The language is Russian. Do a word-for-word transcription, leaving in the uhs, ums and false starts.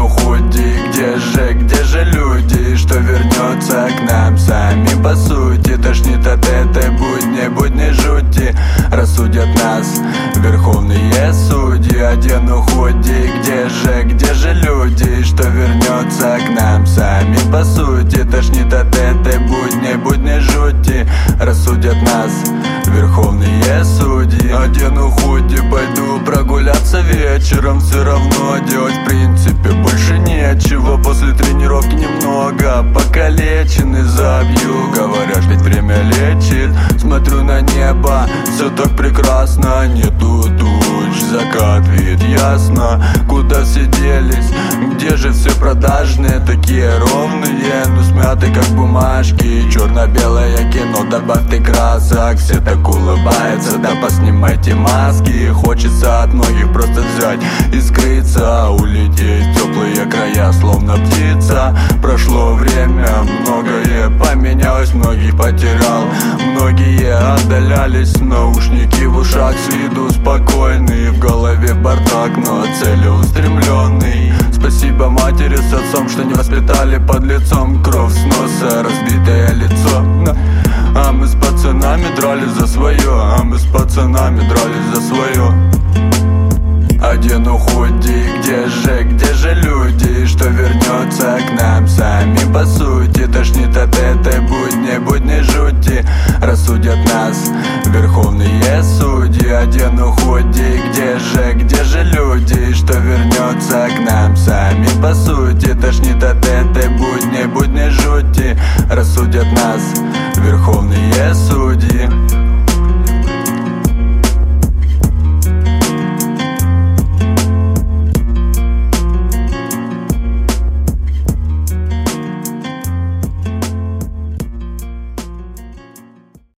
Одену худи, где же, где же люди? Что вернется к нам самим по сути? Тошнит от этой будни, будни жути. Рассудят нас верховные судьи. Одену худи, где же, где же люди? Что вернется к нам самим по сути? Тошнит от этой будни, будни жути. Рассудят нас верховные судьи. Одену худи, пойду прогуляться вечером. Все равно делать в принципе больше нечего. После тренировки немного покалечен и забью. Говорят, ведь время лечит. Смотрю на небо, все так прекрасно. Нету туч, закат вид ясно. Куда все делись, где же все продажные? Такие ровные, но смяты как бумажки. Черно-белое кино, добавьте красок. Все так улыбаются, да поснимайте маски. Хочется от многих просто взять и скрыться. Улететь в теплые края, словно птица. Прошло время, многое поменялось, многих потерял. Многие отдалялись, наушники в ушах, с виду спокойный. В голове бардак, но целеустремленный. Спасибо матери с отцом, что не воспитали под лицом. Кровь с носа, разбитое лицо. А мы с пацанами дрались за свое, а мы с пацанами дрались за свое. Одену худи, где же, где же люди? Что вернется к нам самим по сути? Тошнит от этой будни, будни жути. Рассудят нас верховные судьи. Одену худи,